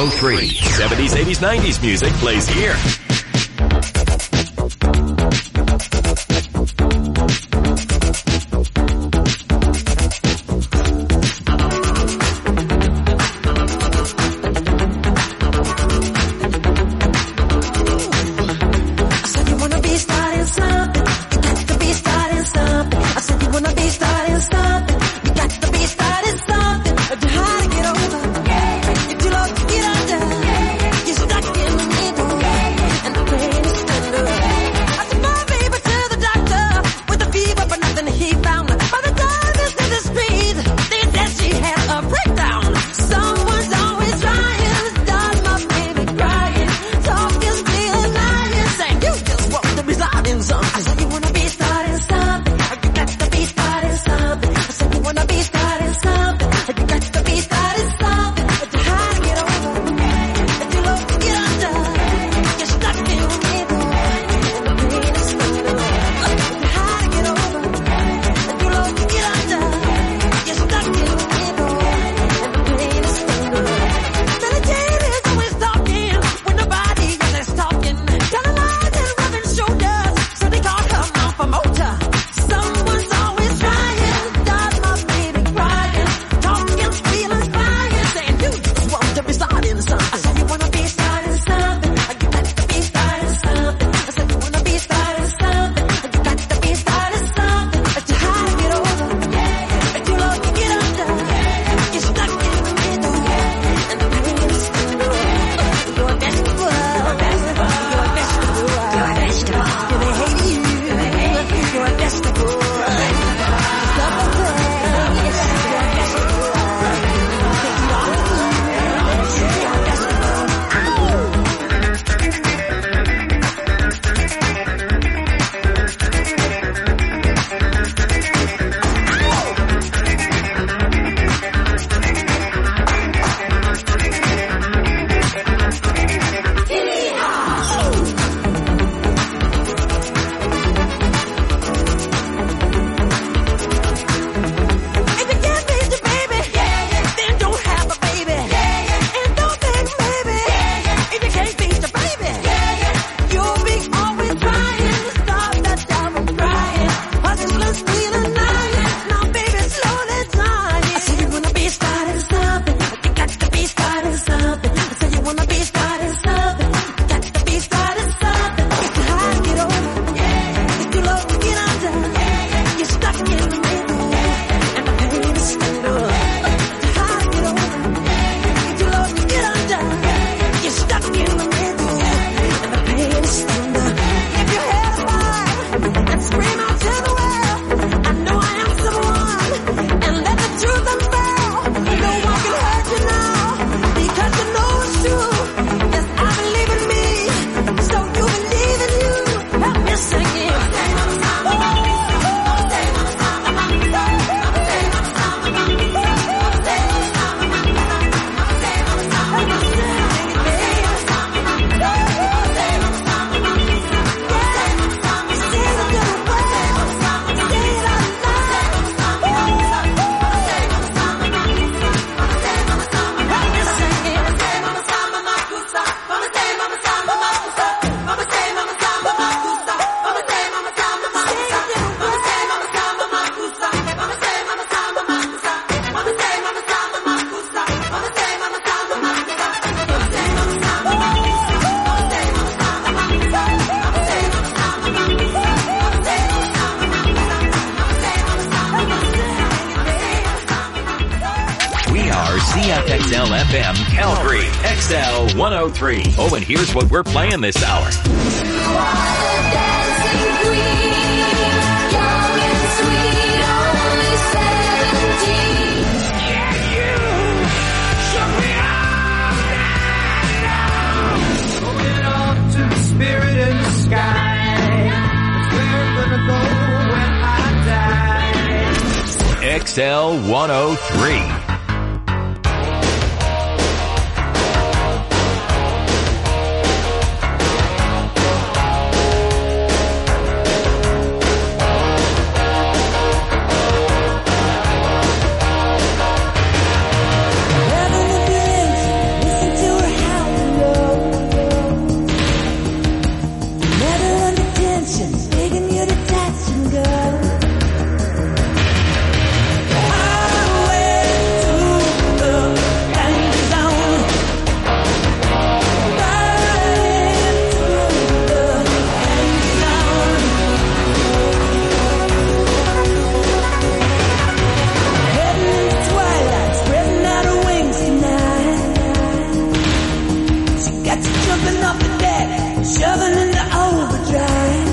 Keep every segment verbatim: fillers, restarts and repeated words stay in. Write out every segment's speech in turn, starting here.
oh three. seventies, eighties, nineties music plays here. X L F M Calgary, X L one oh three. Oh, and here's what we're playing this hour. Spirit in the sky, we're gonna go when I die. X L one oh three. Listen to her got you jumping off the deck, shoving into overdrive.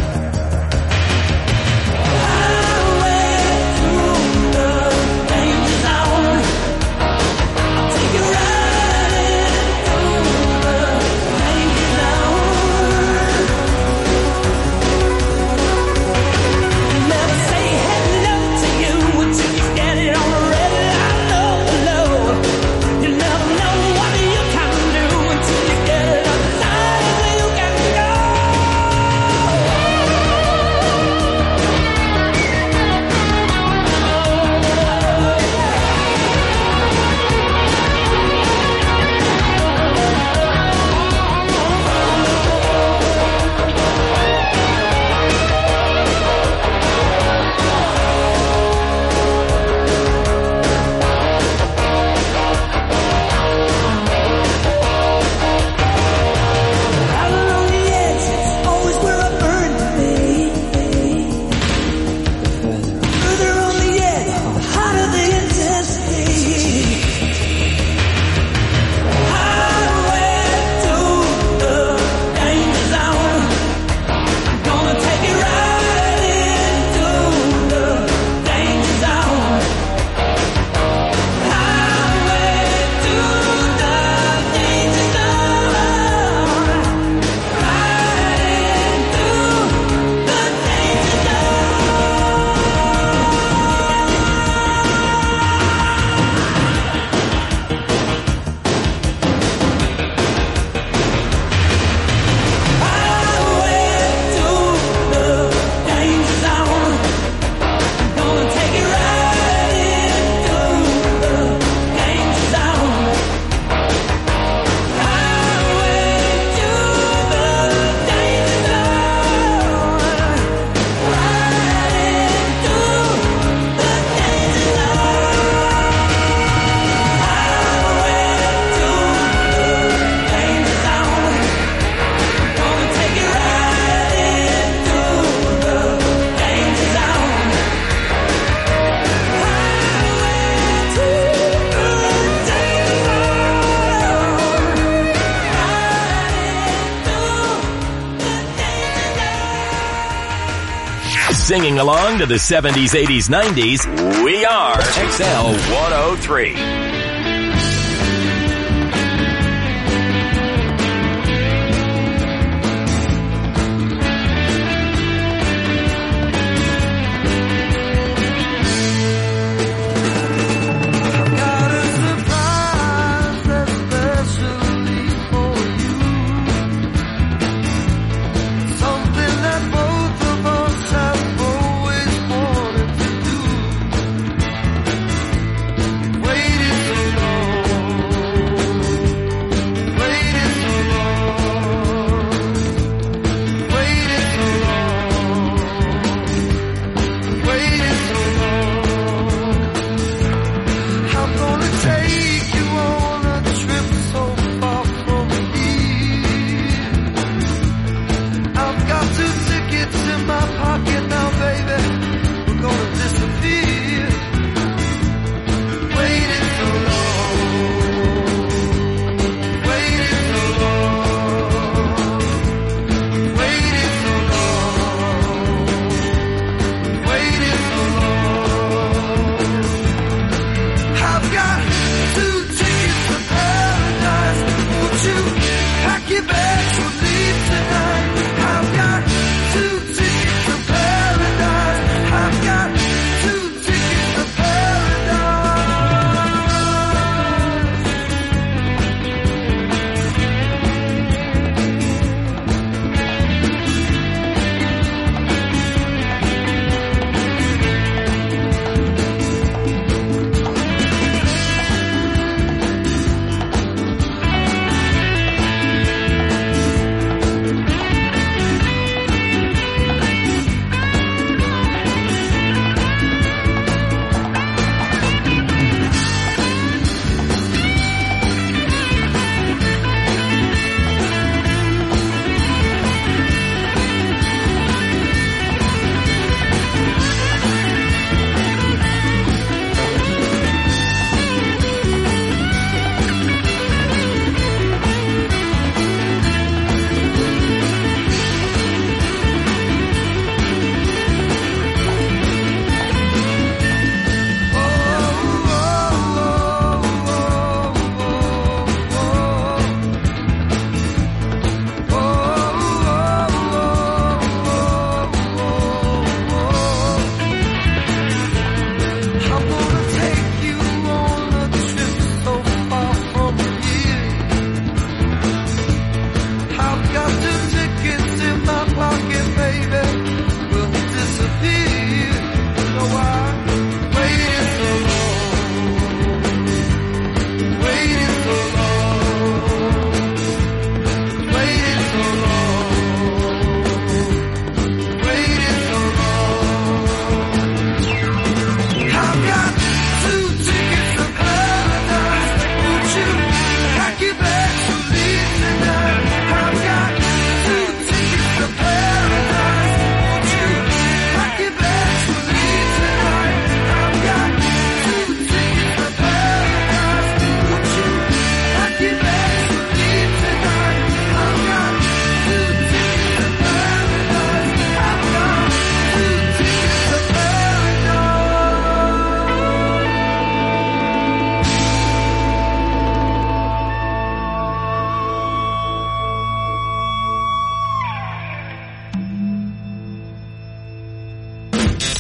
Singing along to the seventies, eighties, nineties, we are X L one oh three.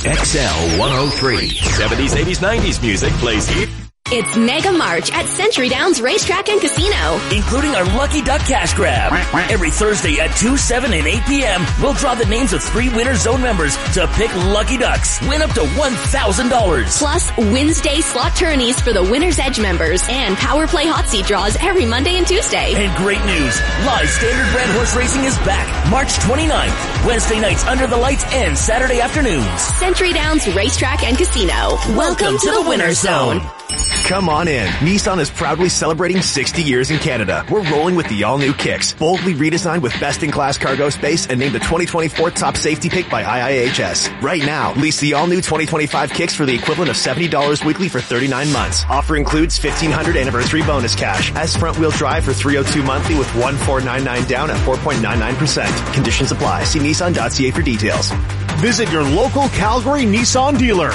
X L one oh three. seventies, eighties, nineties music plays here. It's Mega March at Century Downs Racetrack and Casino. Including our Lucky Duck Cash Grab. Every Thursday at two, seven, and eight p.m., we'll draw the names of three Winter Zone members to pick Lucky Ducks. Win up to one thousand dollars. Plus, Wednesday slot tourneys for the Winner's Edge members and Power Play Hot Seat draws every Monday and Tuesday. And great news, live Standard Brand Horse Racing is back March twenty-ninth. Wednesday nights under the lights and Saturday afternoons. Century Downs Racetrack and Casino. Welcome, Welcome to, to the Winner's Zone. Come on in. Nissan is proudly celebrating sixty years in Canada. We're rolling with the all-new Kicks, boldly redesigned with best-in-class cargo space and named the twenty twenty-four top safety pick by I I H S. Right now, lease the all-new twenty twenty-five Kicks for the equivalent of seventy dollars weekly for thirty-nine months. Offer includes fifteen hundred anniversary bonus cash as front-wheel drive for three hundred two monthly with one thousand four hundred ninety-nine down at four point nine nine percent. Conditions apply. See Nissan dot C A for details. Visit your local Calgary Nissan dealer.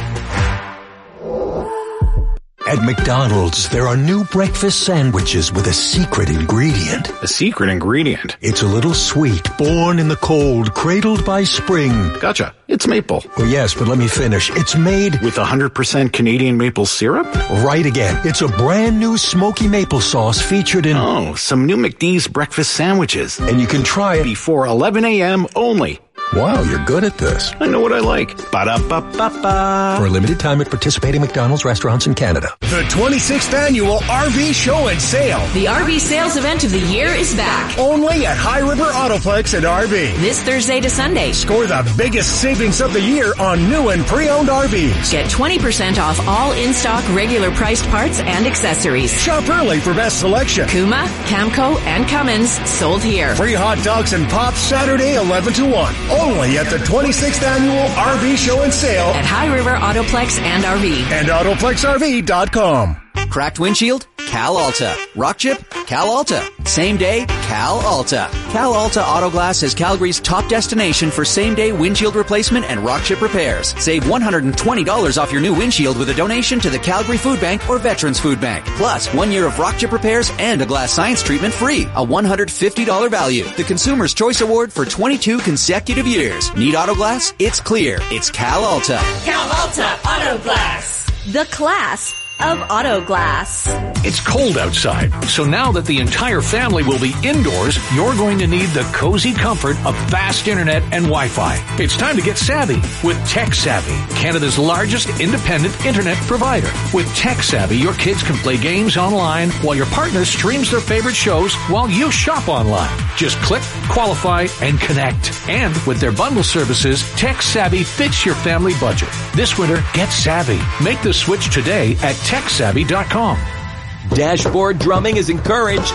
At McDonald's, there are new breakfast sandwiches with a secret ingredient. A secret ingredient? It's a little sweet, born in the cold, cradled by spring. Gotcha. It's maple. Well, yes, but let me finish. It's made with one hundred percent Canadian maple syrup? Right again. It's a brand new smoky maple sauce featured in... Oh, some new McD's breakfast sandwiches. And you can try it before eleven a.m. only. Wow, you're good at this. I know what I like. Ba-da-ba-ba-ba. For a limited time at participating McDonald's restaurants in Canada. The twenty-sixth Annual R V Show and Sale. The R V sales event of the year is back. Only at High River Autoplex and R V. This Thursday to Sunday. Score the biggest savings of the year on new and pre-owned R Vs. Get twenty percent off all in-stock regular priced parts and accessories. Shop early for best selection. Kuma, Camco, and Cummins sold here. Free hot dogs and pops Saturday eleven to one. Only at the twenty-sixth Annual R V Show and Sale at High River Autoplex and R V. And autoplex R V dot com. Cracked windshield? Cal Alta. Rock chip? Cal Alta. Same day? Cal Alta. Cal Alta Auto Glass is Calgary's top destination for same-day windshield replacement and rock chip repairs. Save one hundred twenty dollars off your new windshield with a donation to the Calgary Food Bank or Veterans Food Bank. Plus, one year of rock chip repairs and a glass science treatment free. A one hundred fifty dollars value. The Consumer's Choice Award for twenty-two consecutive years. Need auto glass? It's clear. It's Cal Alta. Cal Alta Auto Glass. The class of auto glass. It's cold outside, so now that the entire family will be indoors, you're going to need the cozy comfort of fast internet and Wi-Fi. It's time to get savvy with Tech Savvy, Canada's largest independent internet provider. With Tech Savvy, your kids can play games online while your partner streams their favorite shows while you shop online. Just click, qualify, and connect. And with their bundle services, Tech Savvy fits your family budget. This winter, get savvy. Make the switch today at tech savvy dot com. Dashboard drumming is encouraged.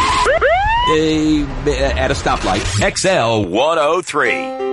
Uh, at a stoplight. X L one oh three.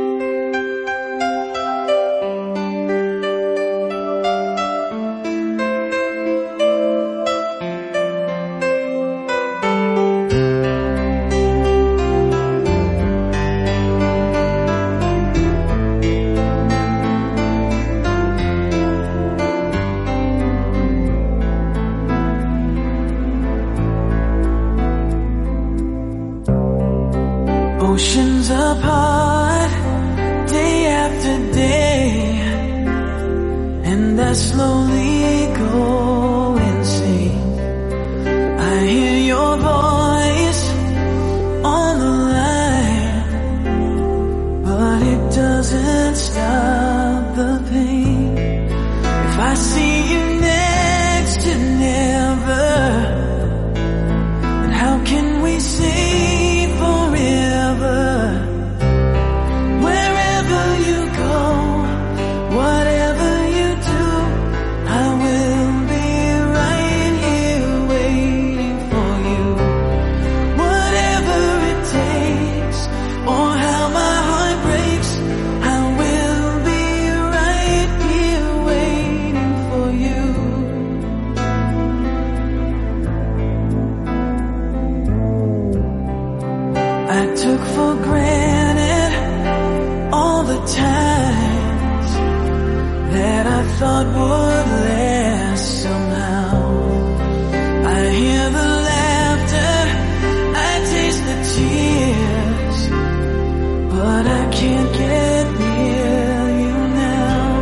Oceans apart, day after day, and I slowly go insane. I hear your voice on the line, but it doesn't stop the pain. If I see you next to never, then how can we say thought would last somehow. I hear the laughter, I taste the tears, but I can't get near you now.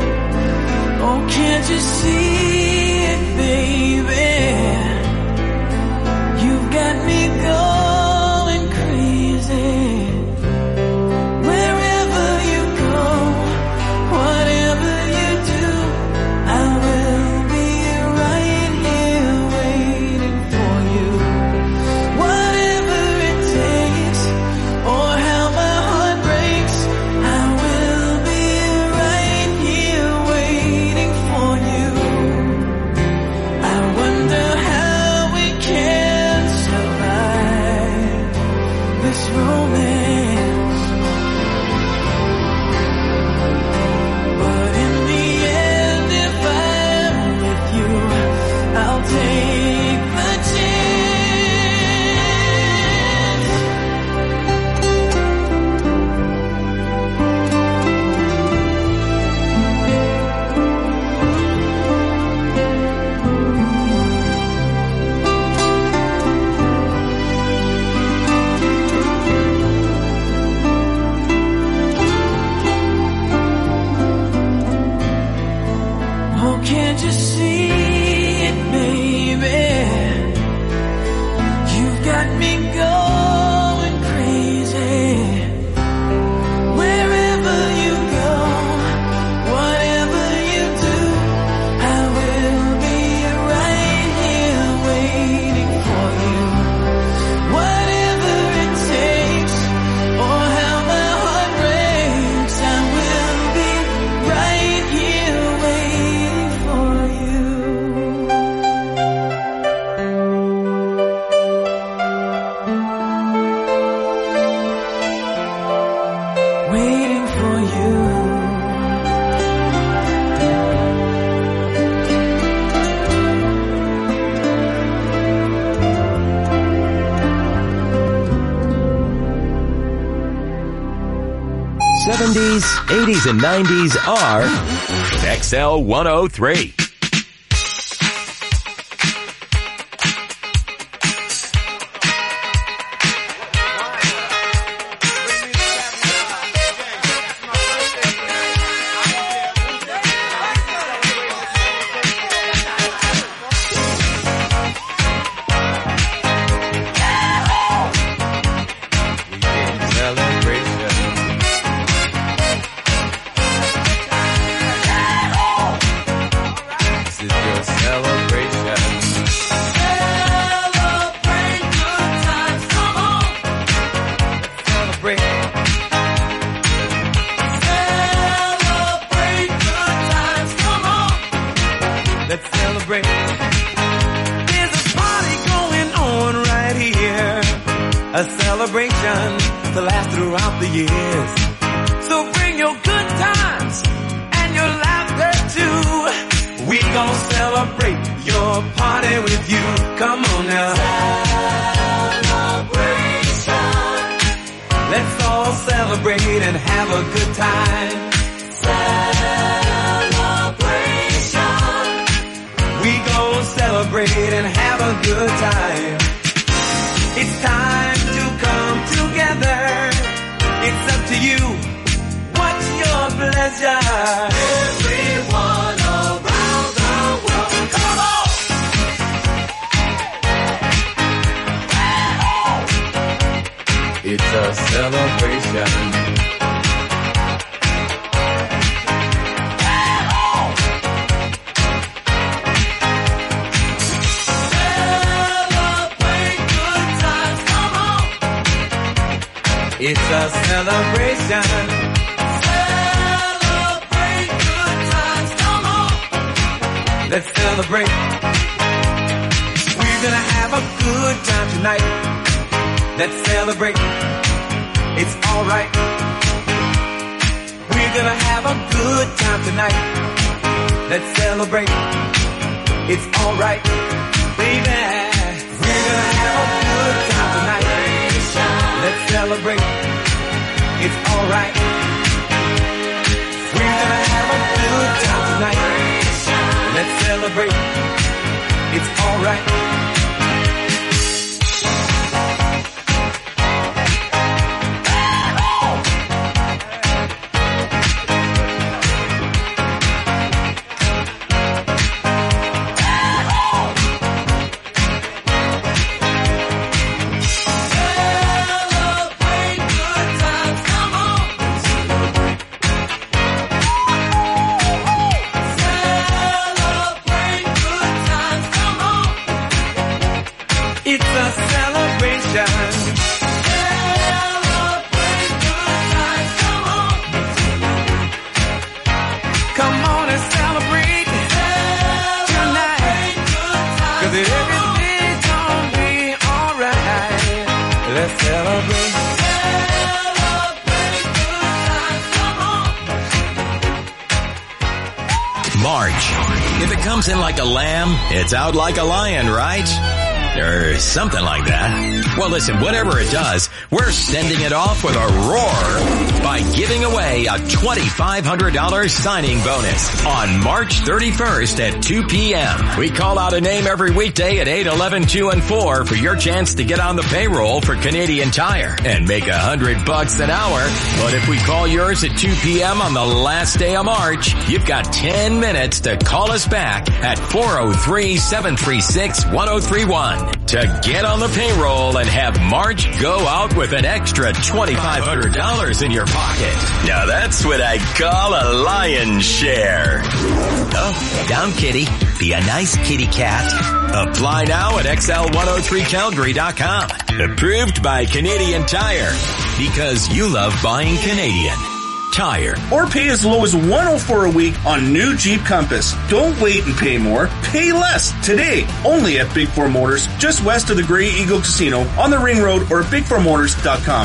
romance. But in the end, if I'm with you, I'll take the chance. Oh, can't you see it, baby? You've got me going crazy. Wherever you go, whatever you do, I will be right here waiting for you. Whatever it takes, or how my heart breaks, I will be right here waiting for you. Waiting for you. seventies, eighties, and nineties are X L one oh three. Let's celebrate. There's a party going on right here. A celebration to last throughout the years. So bring your good times and your laughter too. We gon' celebrate your party with you. Come on now. Celebration. Let's all celebrate and have a good time. We gon' celebrate and have a good time. It's time to come together. It's up to you. What's your pleasure? Everyone around the world, come on! It's a celebration. It's a celebration. Celebrate good times, come on. Let's celebrate. We're gonna have a good time tonight. Let's celebrate. It's alright. We're gonna have a good time tonight. Let's celebrate. It's alright, baby. We're gonna have a good time tonight. Let's celebrate. It's alright. We're gonna have a good time tonight. Let's celebrate. It's alright. It's a celebration. Celebrate good times, come on. Come on and celebrate tonight. Cause everything's gonna be alright. Let's celebrate. March. If it comes in like a lamb, it's out like a lion, right? Or something like that. Well, listen, whatever it does, we're sending it off with a roar by giving away a twenty-five hundred dollars signing bonus on March thirty-first at two p.m. We call out a name every weekday at eight, eleven, two, and four for your chance to get on the payroll for Canadian Tire and make a hundred bucks an hour. But if we call yours at two p.m. on the last day of March, you've got ten minutes to call us back at four oh three, seven three six, one oh three one. To get on the payroll and have March go out with an extra twenty-five hundred dollars in your pocket. Now that's what I call a lion's share. Oh, down kitty. Be a nice kitty cat. Apply now at X L one oh three Calgary dot com. Approved by Canadian Tire. Because you love buying Canadian Tire. Or pay as low as one oh four a week on new Jeep Compass. Don't wait and pay more. Pay less today. Only at Big Four Motors, just west of the Grey Eagle Casino on the Ring Road or big four motors dot com.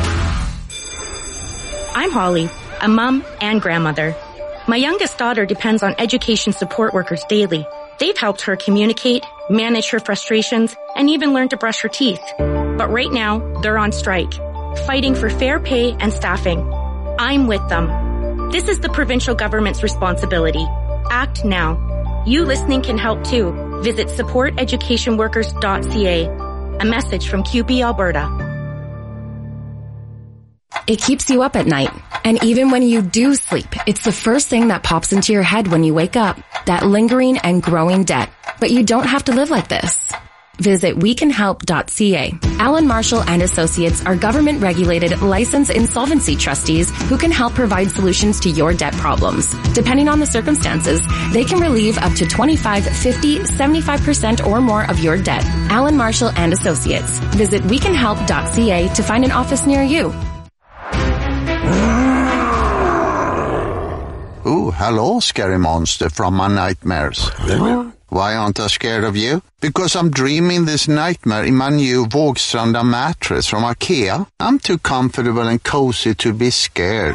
I'm Holly, a mom and grandmother. My youngest daughter depends on education support workers daily. They've helped her communicate, manage her frustrations, and even learn to brush her teeth. But right now, they're on strike, fighting for fair pay and staffing. I'm with them. This is the provincial government's responsibility. Act now. You listening can help too. Visit support education workers dot c a. A message from Q P Alberta. It keeps you up at night. And even when you do sleep, it's the first thing that pops into your head when you wake up. That lingering and growing debt. But you don't have to live like this. Visit we can help dot c a. Allen Marshall and Associates are government-regulated, licensed insolvency trustees who can help provide solutions to your debt problems. Depending on the circumstances, they can relieve up to twenty-five, fifty, seventy-five percent or more of your debt. Allen Marshall and Associates. Visit we can help dot c a to find an office near you. Oh, hello, scary monster from my nightmares. Why aren't I scared of you? Because I'm dreaming this nightmare in my new Vågstranda mattress from IKEA. I'm too comfortable and cozy to be scared.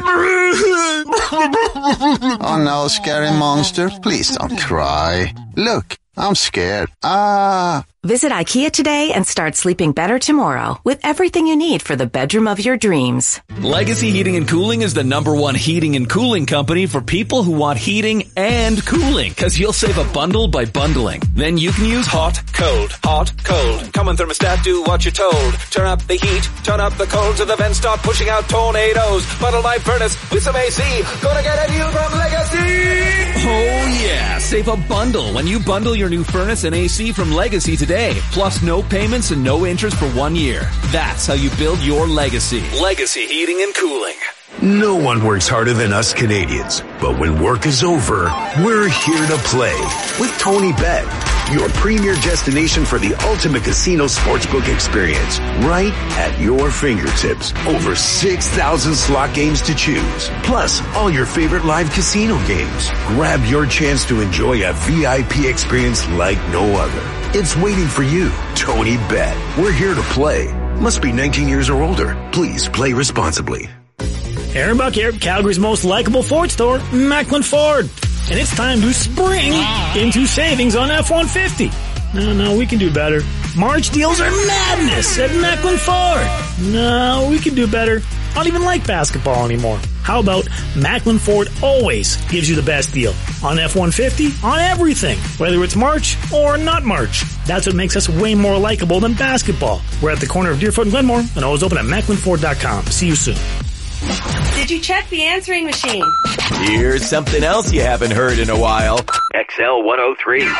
Oh no, scary monster, please don't cry. Look, I'm scared. Ah. Visit IKEA today and start sleeping better tomorrow with everything you need for the bedroom of your dreams. Legacy Heating and Cooling is the number one heating and cooling company for people who want heating and cooling, because you'll save a bundle by bundling. Then you can use hot, cold, hot, cold. Come on, thermostat, do what you're told. Turn up the heat, turn up the cold so the vents start pushing out tornadoes. Bundle my furnace with some A C. Gonna get a deal from Legacy! Oh yeah, save a bundle when you bundle your new furnace and A C from Legacy today. Plus no payments and no interest for one year. That's how you build your legacy. Legacy Heating and Cooling. No one works harder than us Canadians. But when work is over, we're here to play with Tony Bet, your premier destination for the ultimate casino sportsbook experience. Right at your fingertips. Over six thousand slot games to choose. Plus, all your favorite live casino games. Grab your chance to enjoy a V I P experience like no other. It's waiting for you. Tony Bet. We're here to play. Must be nineteen years or older. Please play responsibly. Aaron Buck here, Calgary's most likable Ford store, Macklin Ford. And it's time to spring into savings on F one fifty. No, no, we can do better. March deals are madness at Macklin Ford. No, we can do better. I don't even like basketball anymore. How about Macklin Ford always gives you the best deal on F one fifty, on everything, whether it's March or not March. That's what makes us way more likable than basketball. We're at the corner of Deerfoot and Glenmore and always open at macklin ford dot com. See you soon. Did you check the answering machine? Here's something else you haven't heard in a while. X L one oh three.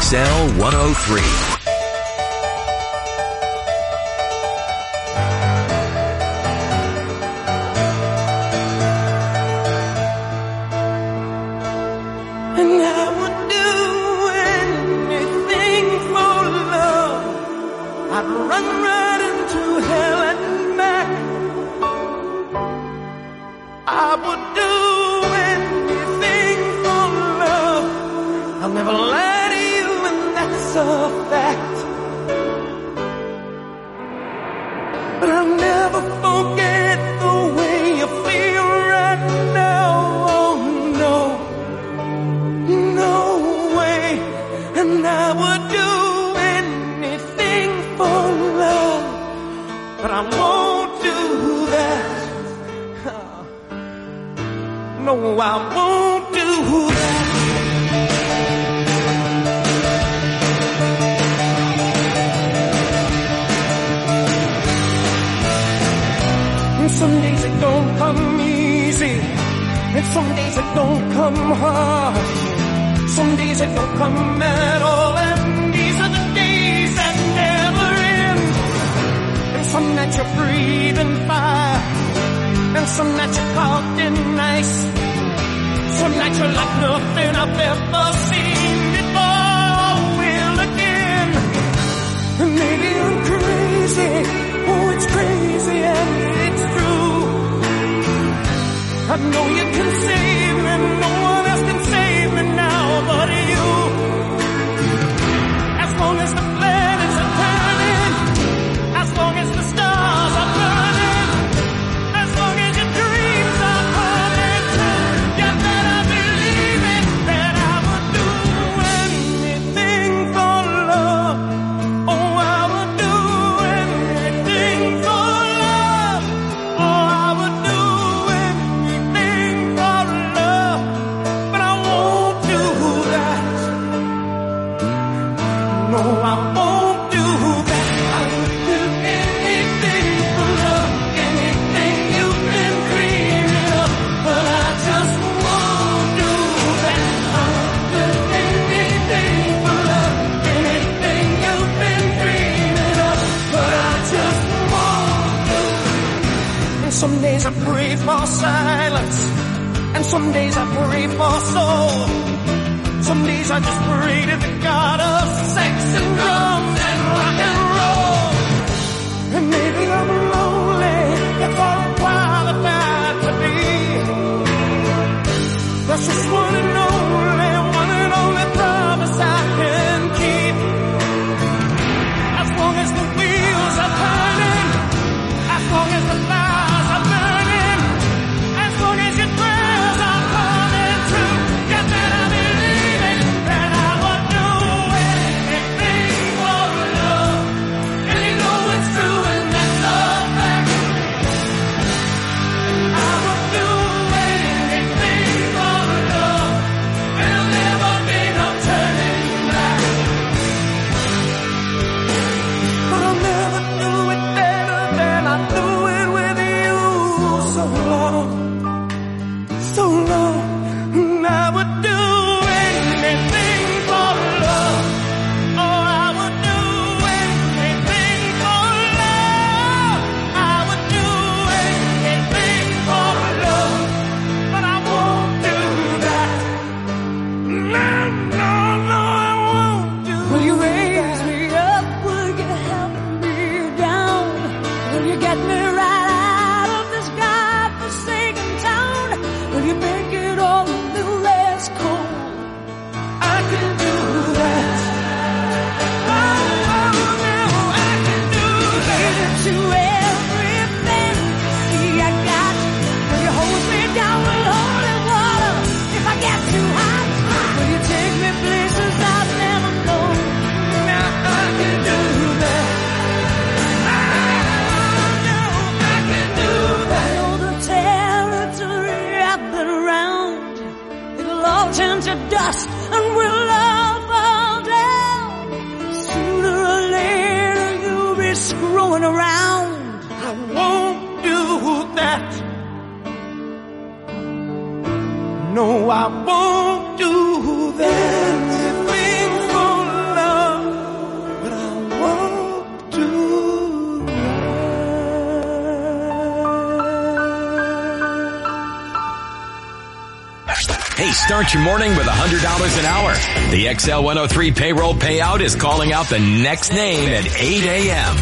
X L one oh three. And I would do anything for love. I'd run right into hell and back. I would do anything for love. I'll never lie to you, and that's a fact. But I'll never forget the way you feel right now. Oh no. No way, and I would do anything for love, but I won't do that. No, I won't do that. And some days it don't come easy, and some days it don't come hard. Some days it don't come at all, and these are the days that never end. And some nights you're breathing fire, and some nights you're caught in ice. Some nights you're like nothing I've ever seen before. Will again, and maybe I'm crazy. Oh, it's crazy and it's true. I know you can save me, no one else can save me now but you. As long as the planets are turning, as long as the stars are burning, as long as your dreams are coming true, you better believe it, that I would do anything for love. Oh, I would do anything for love. Oh, I would do anything for love, but I won't do that. No, I won't do that. I would do anything for love, anything you've been dreaming of, but I just won't do that. I would do anything for love, anything you've been dreaming of, but I just won't do that. And some days I pray for silence, and some days I pray for soul. Some days I just pray to the God of sex and drums and rock and roll. And maybe I'm lonely if I'm qualified to be. That's just one and only, one and only promise I can keep. As long as the wheels are turning, as long as the fires are burning, as long as your prayers are coming true, you better believe it, that I would do anything for love. And you know it's true, and that's a fact. I would do anything for love, and there'll never be no turning back. But I'll never do it better than I do it with you. So long, so long, and I would do anything for love. Oh, I would do anything for love. I would do anything for love, but I won't do that. No, no, no, I won't do that. Will you raise me up? Will you help me down? Will you get me right out of this godforsaken town? Will you make it all a little less cold? I can do that. Oh, oh, no, I can do that. Give it to everything. See, I got you. Will you hold me down with holy water if I get too hot? Will you take me places I've never known? Now I can do that. Oh, no, I can do that. I know the territory I've been around. It'll all turn to dust and we'll all fall down. Sooner or later you'll be screwing around. I won't do that. No, I won't do that. Anything for Hey, start your morning with one hundred dollars an hour. The X L one oh three payroll payout is calling out the next name at eight a.m.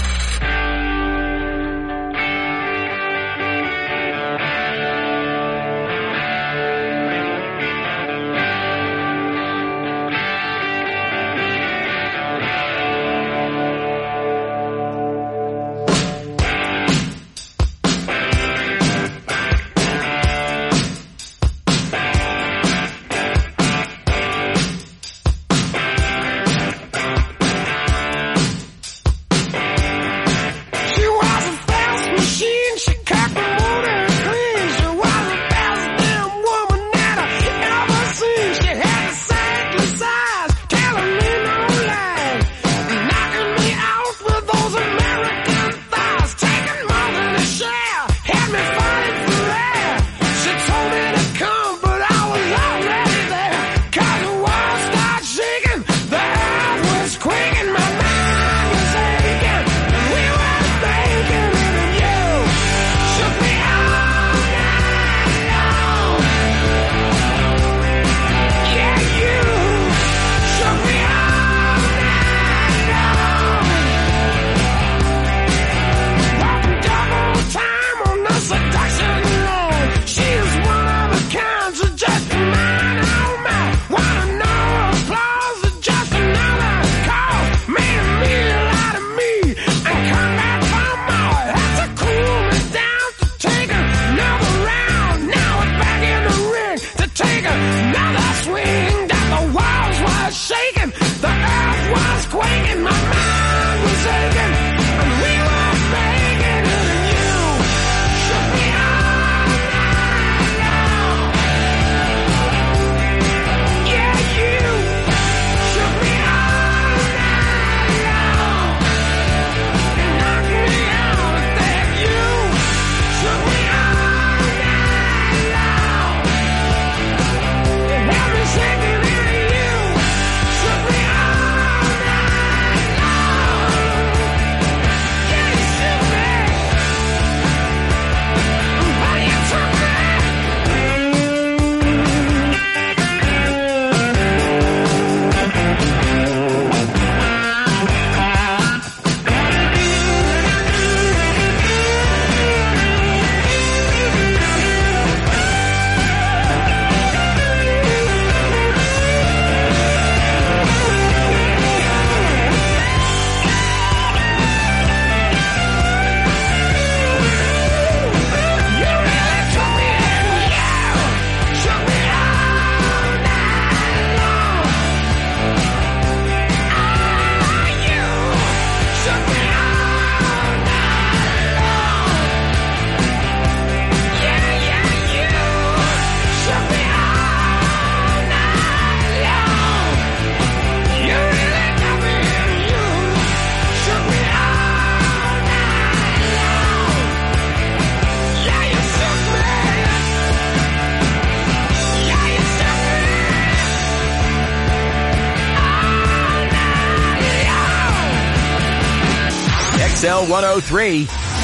X L one oh three.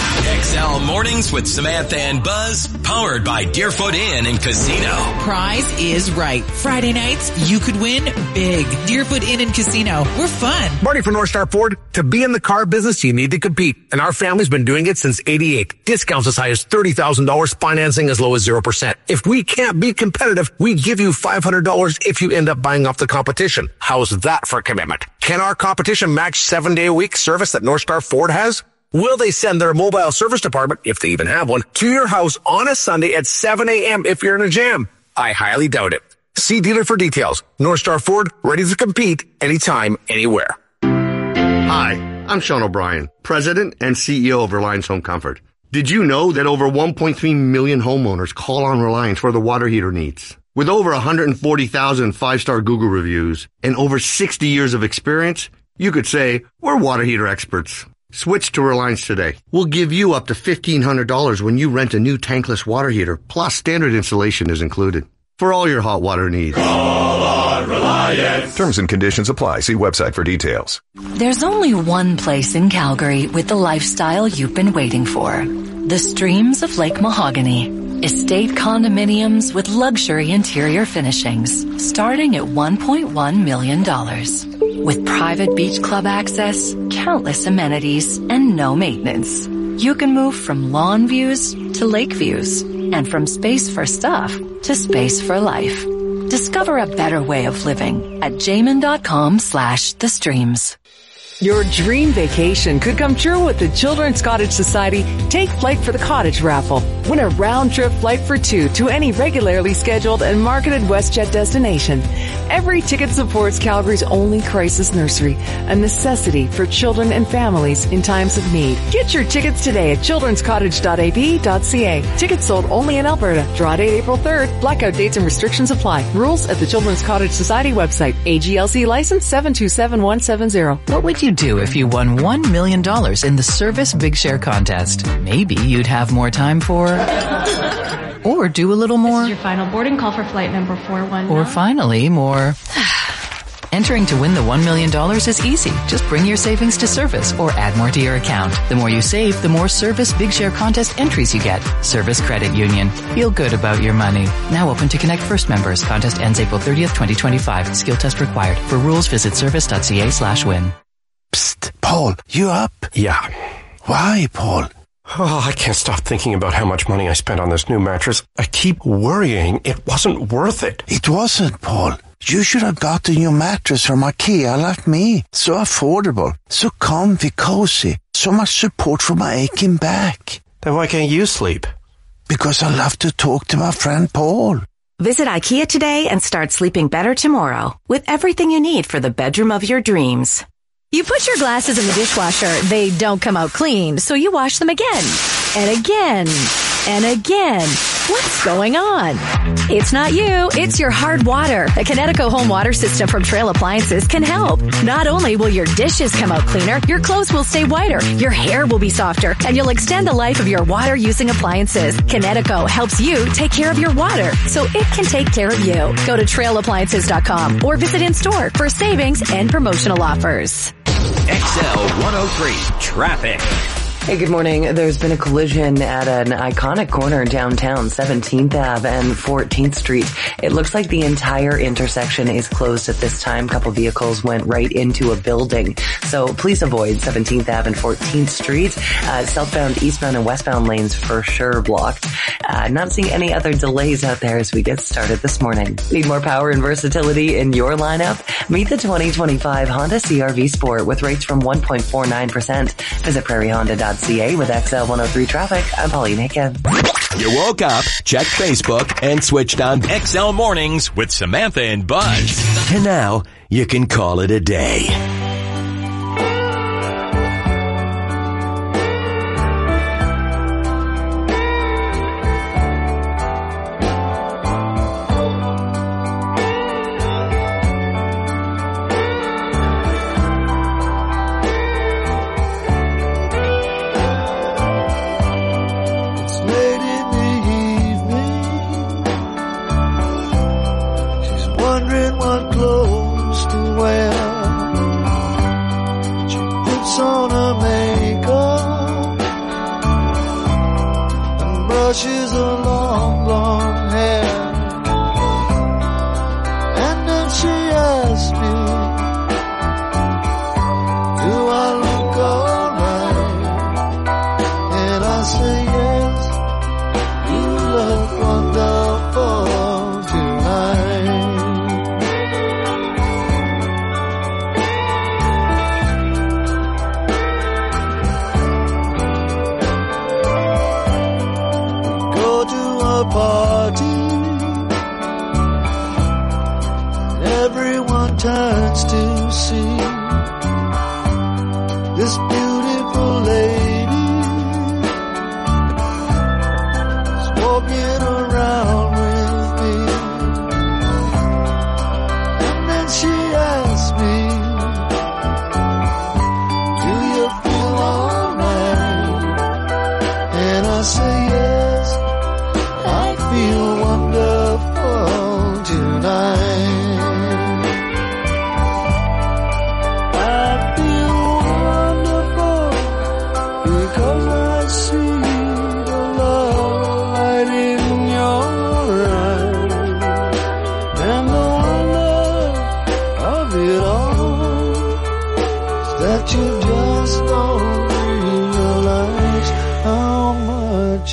X L Mornings with Samantha and Buzz, powered by Deerfoot Inn and Casino. Prize is right. Friday nights, you could win big. Deerfoot Inn and Casino. We're fun. Marty from North Star Ford. To be in the car business, you need to compete. And our family's been doing it since eighty-eight. Discounts as high as thirty thousand dollars, financing as low as zero percent. If we can't be competitive, we give you five hundred dollars if you end up buying off the competition. How's that for commitment? Can our competition match seven-day-a-week service that North Star Ford has? Will they send their mobile service department, if they even have one, to your house on a Sunday at seven a.m. if you're in a jam? I highly doubt it. See dealer for details. North Star Ford, ready to compete anytime, anywhere. Hi, I'm Sean O'Brien, President and C E O of Reliance Home Comfort. Did you know that over one point three million homeowners call on Reliance for their water heater needs? With over one hundred forty thousand five-star Google reviews and over sixty years of experience, you could say we're water heater experts. Switch to Reliance today. We'll give you up to fifteen hundred dollars when you rent a new tankless water heater, plus standard installation is included. For all your hot water needs. Call on Reliance. Terms and conditions apply. See website for details. There's only one place in Calgary with the lifestyle you've been waiting for. The streams of Lake Mahogany. Estate condominiums with luxury interior finishings starting at one point one million dollars. With private beach club access, countless amenities, and no maintenance. You can move from lawn views to lake views and from space for stuff to space for life. Discover a better way of living at jamin.com slash the streams. Your dream vacation could come true with the Children's Cottage Society Take Flight for the Cottage raffle. Win a round-trip flight for two to any regularly scheduled and marketed WestJet destination. Every ticket supports Calgary's only crisis nursery, a necessity for children and families in times of need. Get your tickets today at children's cottage dot a b dot c a. Tickets sold only in Alberta. Draw date April third. Blackout dates and restrictions apply. Rules at the Children's Cottage Society website. A G L C license seven two seven one seven zero. What would you do if you won one million dollars in the Service Big Share contest? Maybe you'd have more time for... or do a little more... This is your final boarding call for flight number four one nine. Or finally, more... Entering to win the one million dollars is easy. Just bring your savings to Service or add more to your account. The more you save, the more Service Big Share contest entries you get. Service Credit Union. Feel good about your money. Now open to Connect First members. Contest ends April thirtieth, twenty twenty-five. Skill test required. For rules, visit service.ca slash win. Psst, Paul, you up? Yeah. Why, Paul? Oh, I can't stop thinking about how much money I spent on this new mattress. I keep worrying it wasn't worth it. It wasn't, Paul. You should have got a new mattress from IKEA like me. So affordable, so comfy, cozy, so much support for my aching back. Then why can't you sleep? Because I love to talk to my friend Paul. Visit IKEA today and start sleeping better tomorrow with everything you need for the bedroom of your dreams. You put your glasses in the dishwasher. They don't come out clean, so you wash them again and again and again. What's going on? It's not you. It's your hard water. A Kinetico home water system from Trail Appliances can help. Not only will your dishes come out cleaner, your clothes will stay whiter, your hair will be softer, and you'll extend the life of your water-using appliances. Kinetico helps you take care of your water so it can take care of you. Go to trail appliances dot com or visit in-store for savings and promotional offers. X L one oh three Traffic. Hey, good morning. There's been a collision at an iconic corner downtown, seventeenth Avenue and fourteenth Street. It looks like the entire intersection is closed at this time. A couple vehicles went right into a building. So please avoid seventeenth Avenue and fourteenth Street. Uh, southbound, eastbound, and westbound lanes for sure blocked. Uh, not seeing any other delays out there as we get started this morning. Need more power and versatility in your lineup? Meet the twenty twenty-five Honda C R V Sport with rates from one point four nine percent. Visit prairie honda dot c a with X L one oh three Traffic. I'm Pauline Hicken. You woke up, checked Facebook, and switched on X L Mornings with Samantha and Buzz. And now you can call it a day.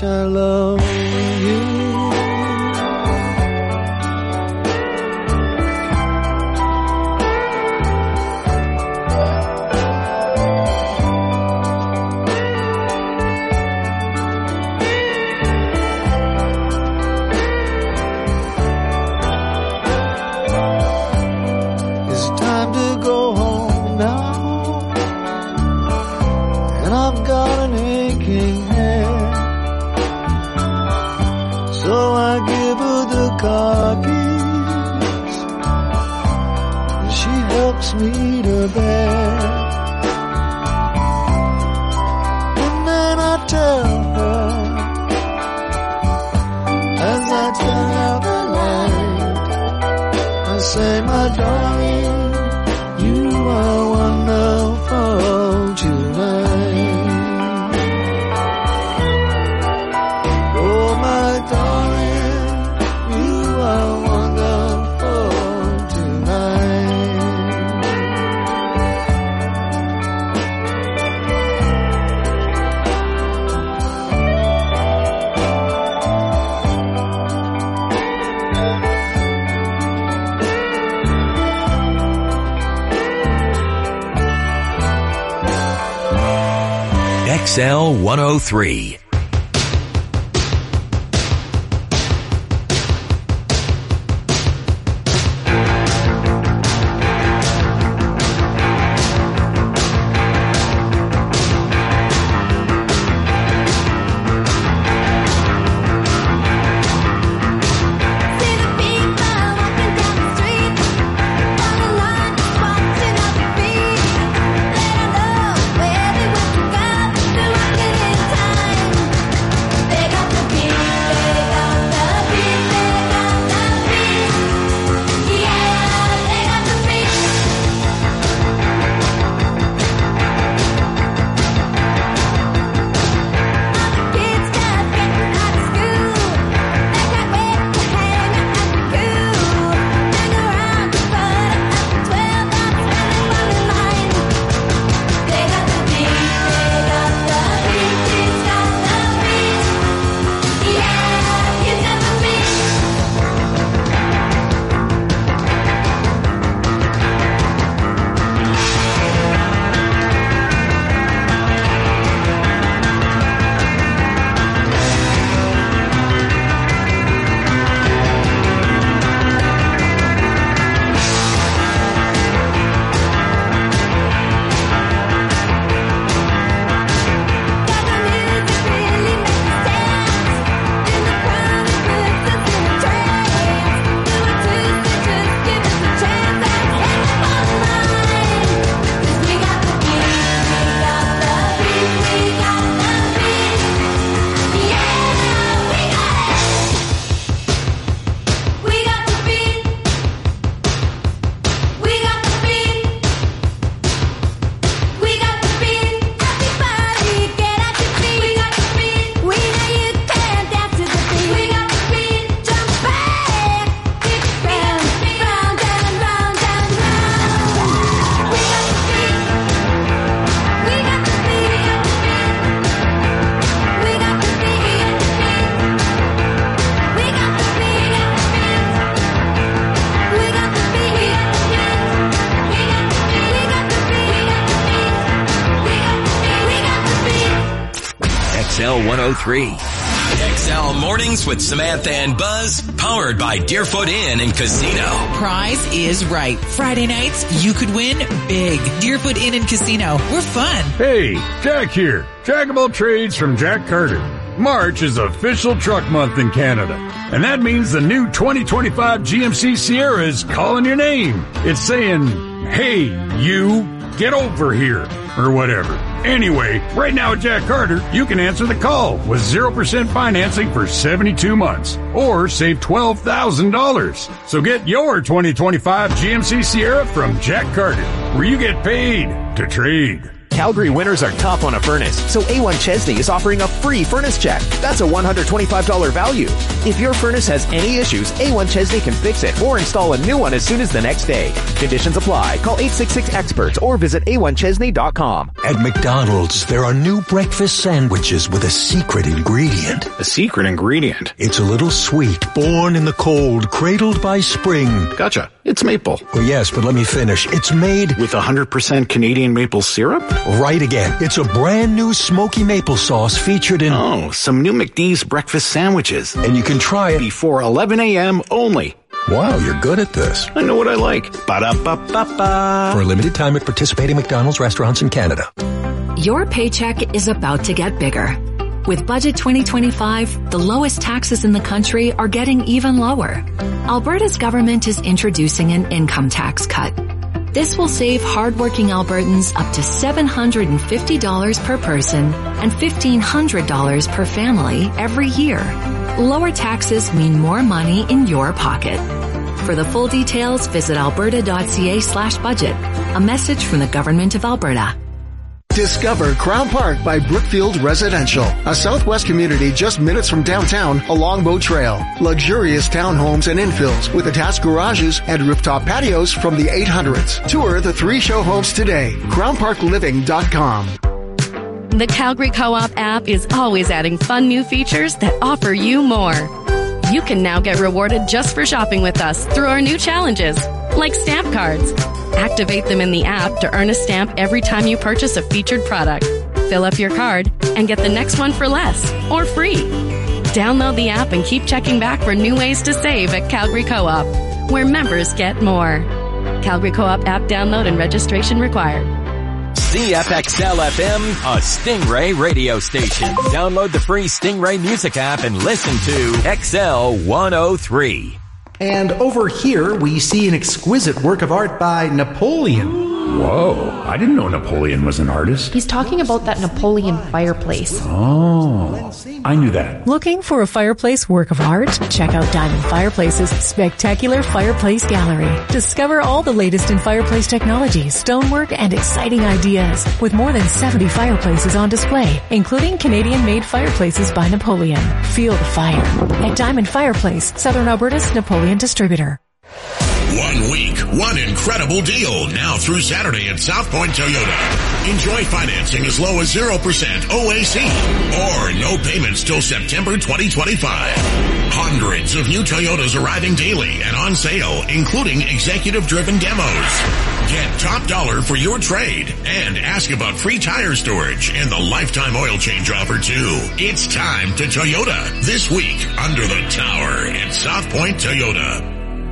much I love you. Car keys, and she helps me to bed, and then I tell her as I turn out the light, I say, my darling, you are wonderful tonight. Oh, my darling, X L one oh three. X L one oh three. X L Mornings with Samantha and Buzz, powered by Deerfoot Inn and Casino. Prize is right. Friday nights, you could win big. Deerfoot Inn and Casino. We're fun. Hey, Jack here. Jackable Trades from Jack Carter. March is official truck month in Canada, and that means the new twenty twenty-five G M C Sierra is calling your name. It's saying, hey, you, get over here, or whatever. Anyway, right now at Jack Carter, you can answer the call with zero percent financing for seventy-two months, or save twelve thousand dollars. So get your twenty twenty-five G M C Sierra from Jack Carter, where you get paid to trade. Calgary winters are tough on a furnace, so A one Chesney is offering a free furnace check. That's a one hundred twenty-five dollars value. If your furnace has any issues, A one Chesney can fix it or install a new one as soon as the next day. Conditions apply. Call eight six six experts or visit A one Chesney dot com. At McDonald's, there are new breakfast sandwiches with a secret ingredient. A secret ingredient? It's a little sweet, born in the cold, cradled by spring. Gotcha. It's maple. Well, yes, but let me finish. It's made with one hundred percent Canadian maple syrup? Right again. It's a brand new smoky maple sauce featured in... Oh, some new McD's breakfast sandwiches. And you can try it before eleven a.m. only. Wow, you're good at this. I know what I like. Ba-da-ba-ba-ba. For a limited time at participating McDonald's restaurants in Canada. Your paycheck is about to get bigger. With Budget twenty twenty-five, the lowest taxes in the country are getting even lower. Alberta's government is introducing an income tax cut. This will save hardworking Albertans up to seven hundred fifty dollars per person and fifteen hundred dollars per family every year. Lower taxes mean more money in your pocket. For the full details, visit alberta.ca slash budget. A message from the Government of Alberta. Discover Crown Park by Brookfield Residential, a Southwest community just minutes from downtown along Bow Trail. Luxurious townhomes and infills with attached garages and rooftop patios from the eight hundreds. Tour the three show homes today. crown park living dot com. The Calgary Co-op app is always adding fun new features that offer you more. You can now get rewarded just for shopping with us through our new challenges, like stamp cards. Activate them in the app to earn a stamp every time you purchase a featured product. Fill up your card and get the next one for less or free. Download the app and keep checking back for new ways to save at Calgary Co-op, where members get more. Calgary Co-op app download and registration required. C F X L F M, a Stingray radio station. Download the free Stingray music app and listen to X L one oh three. And over here, we see an exquisite work of art by Napoleon. Whoa, I didn't know Napoleon was an artist. He's talking about that Napoleon fireplace. Oh, I knew that. Looking for a fireplace work of art? Check out Diamond Fireplace's spectacular fireplace gallery. Discover all the latest in fireplace technology, stonework, and exciting ideas. With more than seventy fireplaces on display, including Canadian-made fireplaces by Napoleon. Feel the fire at Diamond Fireplace, Southern Alberta's Napoleon distributor. One week, one incredible deal now through Saturday at South Point Toyota. Enjoy financing as low as zero percent O A C or no payments till September twenty twenty-five. Hundreds of new Toyotas arriving daily and on sale, including executive-driven demos. Get top dollar for your trade and ask about free tire storage and the lifetime oil change offer too. It's time to Toyota this week under the tower at South Point Toyota.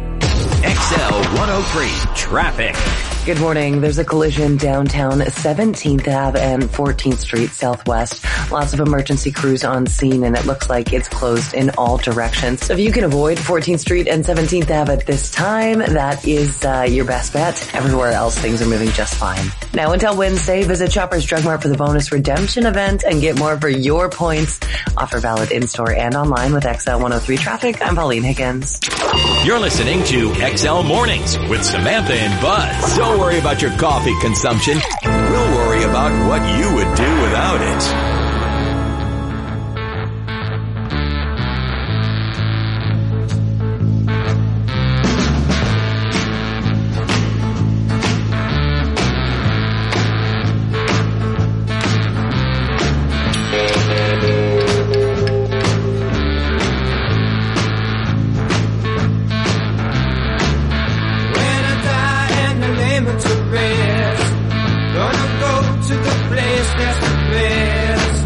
X L one oh three traffic. Good morning. There's a collision downtown seventeenth Avenue and fourteenth Street Southwest. Lots of emergency crews on scene and it looks like it's closed in all directions. So if you can avoid fourteenth Street and seventeenth Avenue at this time, that is uh, your best bet. Everywhere else, things are moving just fine. Now until Wednesday, visit Shoppers Drug Mart for the bonus redemption event and get more for your points. Offer valid in-store and online with X L one oh three Traffic. I'm Pauline Higgins. You're listening to X L Mornings with Samantha and Buzz. Don't worry about your coffee consumption. We'll worry about what you would do without it. To rest, gonna go to the place that's the best.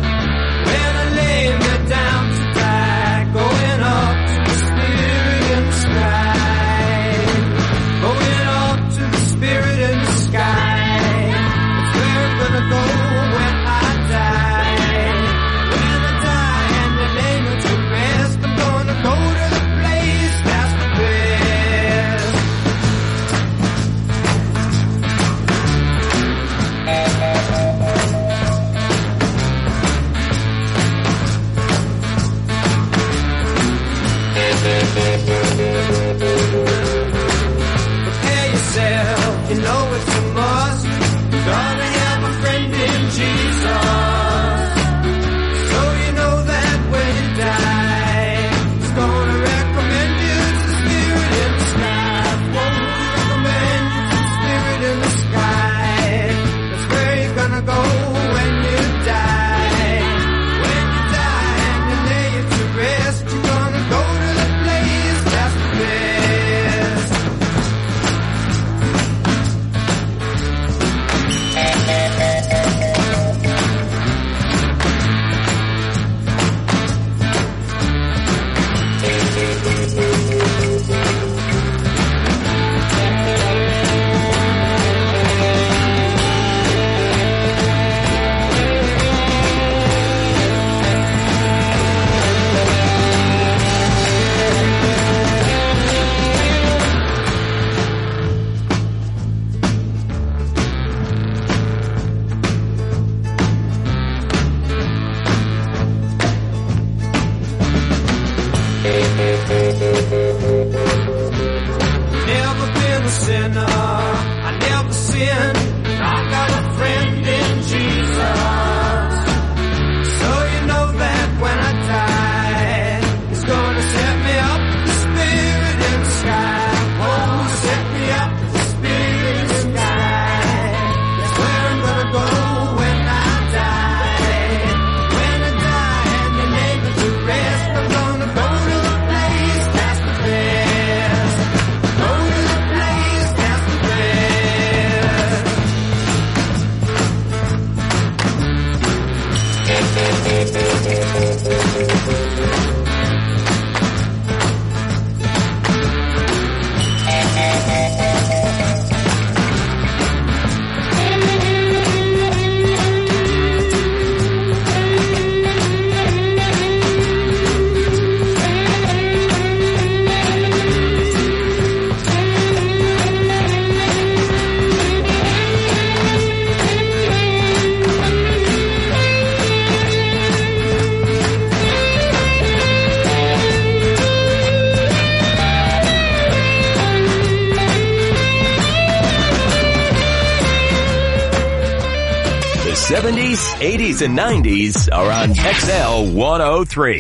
sinner. I never sinned. I got a friend in Jesus. So you know that when I die, He's gonna set me up with the Spirit in the sky. Oh, set me up with the Spirit in the sky. That's where I'm gonna go when I die. When I die and they lay me to rest, I'm gonna go to the place that's the best. Go to the place that's the seventies, eighties, and nineties are on X L one oh three.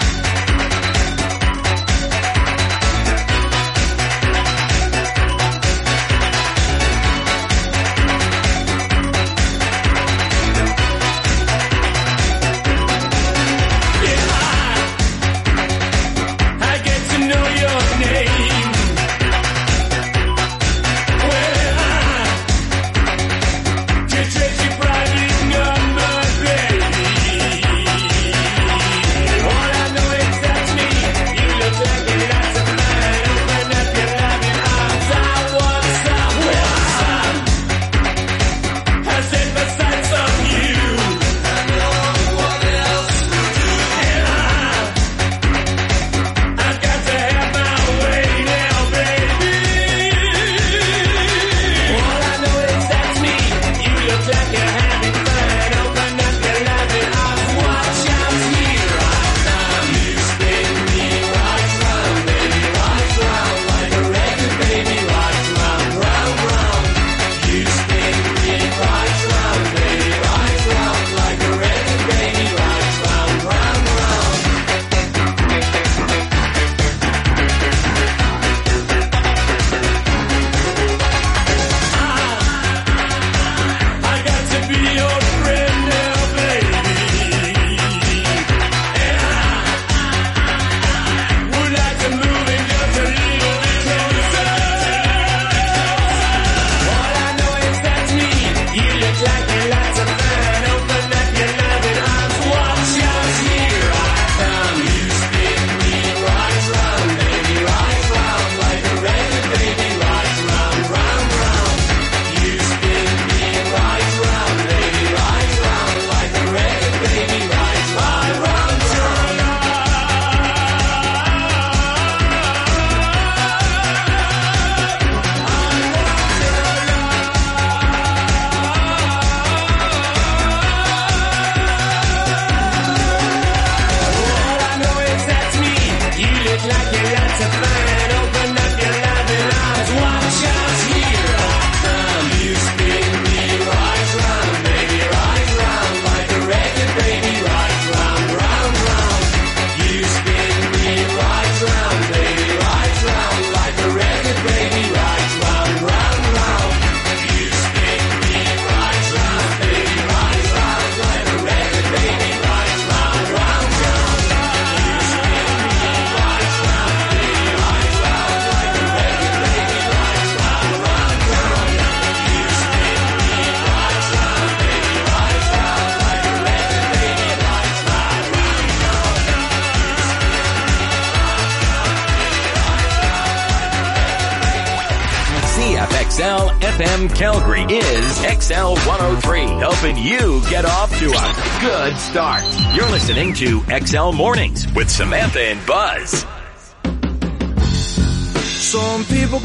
X L F M Calgary is X L one oh three, helping you get off to a good start. You're listening to X L Mornings with Samantha and Buzz. Some people